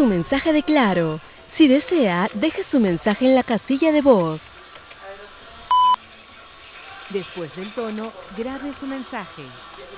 su mensaje de Claro. Si desea, deje su mensaje en la casilla de voz. Después del tono, grabe su mensaje.